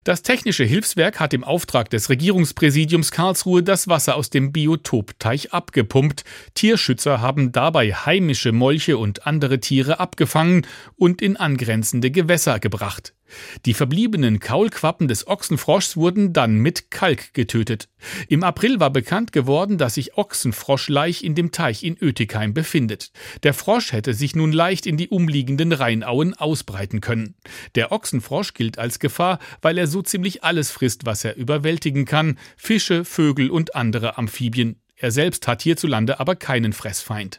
Das Technische Hilfswerk hat im Auftrag des Regierungspräsidiums Karlsruhe das Wasser aus dem Biotopteich abgepumpt. Tierschützer haben dabei heimische Molche und andere Tiere abgefangen und in angrenzende Gewässer gebracht. Die verbliebenen Kaulquappen des Ochsenfroschs wurden dann mit Kalk getötet. Im April war bekannt geworden, dass sich Ochsenfroschlaich in dem Teich in Oetikheim befindet. Der Frosch hätte sich nun leicht in die umliegenden Rheinauen ausbreiten können. Der Ochsenfrosch gilt als Gefahr, weil er so ziemlich alles frisst, was er überwältigen kann: Fische, Vögel und andere Amphibien. Er selbst hat hierzulande aber keinen Fressfeind.